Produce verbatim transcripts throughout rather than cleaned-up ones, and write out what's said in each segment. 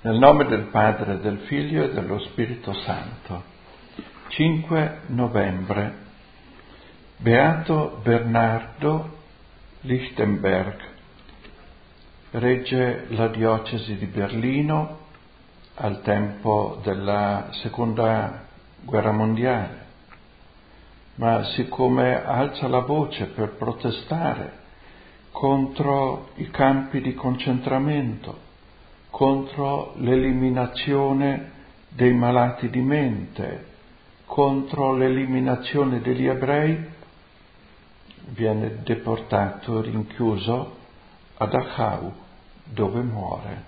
Nel nome del Padre, del Figlio e dello Spirito Santo. cinque novembre. Beato Bernardo Lichtenberg. Regge la diocesi di Berlino al tempo della Seconda Guerra Mondiale, ma siccome alza la voce per protestare contro i campi di concentramento, contro l'eliminazione dei malati di mente, contro l'eliminazione degli ebrei, viene deportato, rinchiuso a Dachau, dove muore.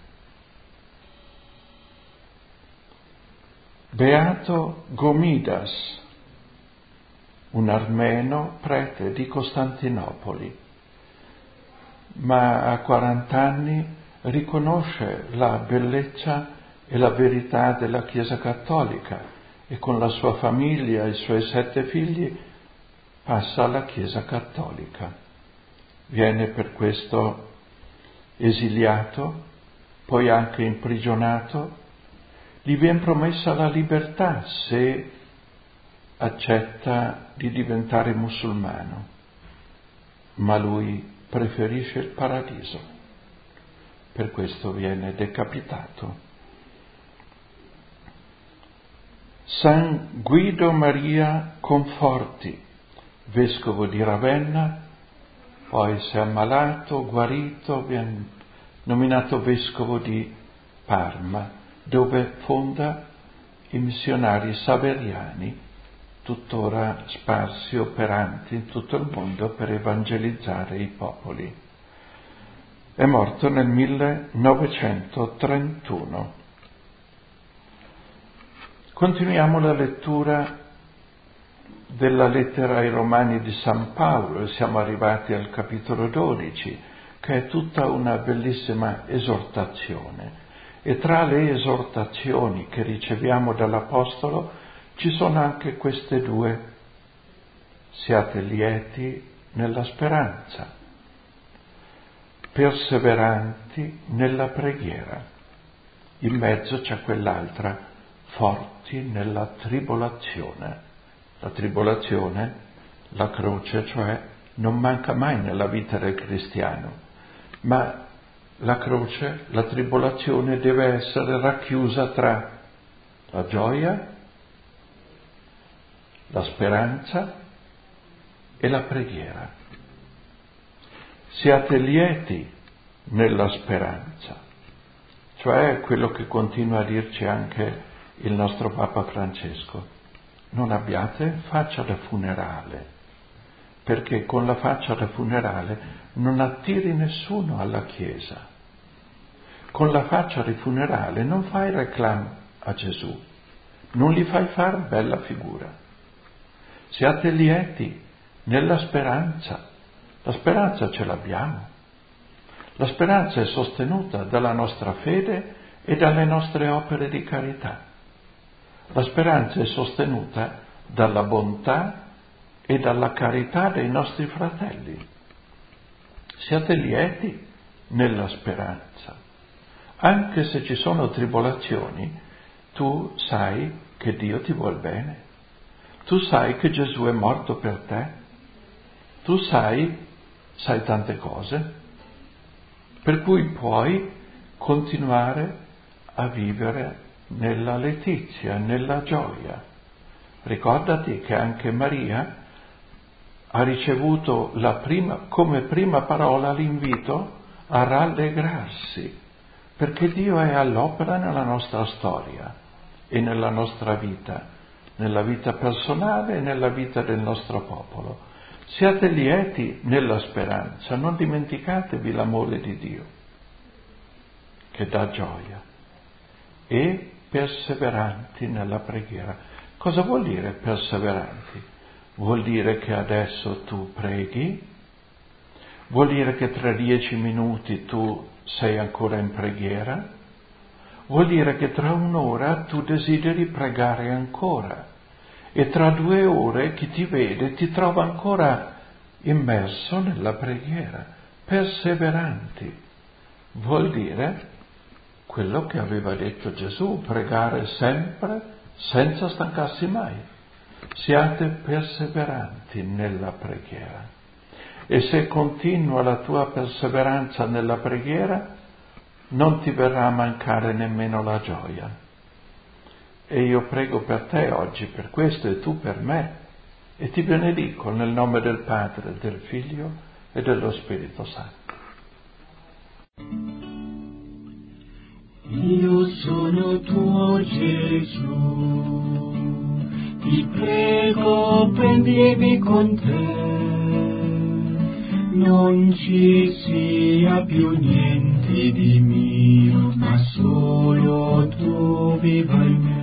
Beato Gomidas, un armeno prete di Costantinopoli, ma a quarant'anni riconosce la bellezza e la verità della Chiesa Cattolica e con la sua famiglia e i suoi sette figli passa alla Chiesa Cattolica. Viene per questo esiliato, poi anche imprigionato. Gli viene promessa la libertà se accetta di diventare musulmano, ma lui preferisce il paradiso. Per questo viene decapitato. San Guido Maria Conforti, vescovo di Ravenna, poi si è ammalato, guarito, viene nominato vescovo di Parma, dove fonda i missionari saveriani, tuttora sparsi, operanti in tutto il mondo per evangelizzare i popoli. È morto nel millenovecentotrentuno. Continuiamo la lettura della lettera ai Romani di San Paolo e siamo arrivati al capitolo dodici, che è tutta una bellissima esortazione. E tra le esortazioni che riceviamo dall'Apostolo ci sono anche queste due: siate lieti nella speranza, perseveranti nella preghiera. In mezzo c'è quell'altra: forti nella tribolazione. La tribolazione, la croce, cioè, non manca mai nella vita del cristiano, ma la croce, la tribolazione deve essere racchiusa tra la gioia, la speranza e la preghiera. Siate lieti nella speranza, cioè quello che continua a dirci anche il nostro Papa Francesco: non abbiate faccia da funerale, perché con la faccia da funerale non attiri nessuno alla Chiesa. Con la faccia di funerale non fai reclame a Gesù, non gli fai far bella figura. Siate lieti nella speranza. La speranza ce l'abbiamo. La speranza è sostenuta dalla nostra fede e dalle nostre opere di carità. La speranza è sostenuta dalla bontà e dalla carità dei nostri fratelli. Siate lieti nella speranza. Anche se ci sono tribolazioni, tu sai che Dio ti vuol bene. Tu sai che Gesù è morto per te. Tu sai, sai tante cose, per cui puoi continuare a vivere nella letizia, nella gioia. Ricordati che anche Maria ha ricevuto la prima, come prima parola l'invito a rallegrarsi, perché Dio è all'opera nella nostra storia e nella nostra vita, nella vita personale e nella vita del nostro popolo. Siate lieti nella speranza, non dimenticatevi l'amore di Dio, che dà gioia, e perseveranti nella preghiera. Cosa vuol dire perseveranti? Vuol dire che adesso tu preghi, vuol dire che tra dieci minuti tu sei ancora in preghiera, vuol dire che tra un'ora tu desideri pregare ancora, e tra due ore chi ti vede ti trova ancora immerso nella preghiera. Perseveranti vuol dire quello che aveva detto Gesù, pregare sempre senza stancarsi mai. Siate perseveranti nella preghiera. E se continua la tua perseveranza nella preghiera, non ti verrà a mancare nemmeno la gioia. E io prego per te oggi per questo e tu per me, e ti benedico nel nome del Padre, del Figlio e dello Spirito Santo. Io sono tuo Gesù, ti prego prendimi con te, non ci sia più niente di mio, ma solo tu viva in me.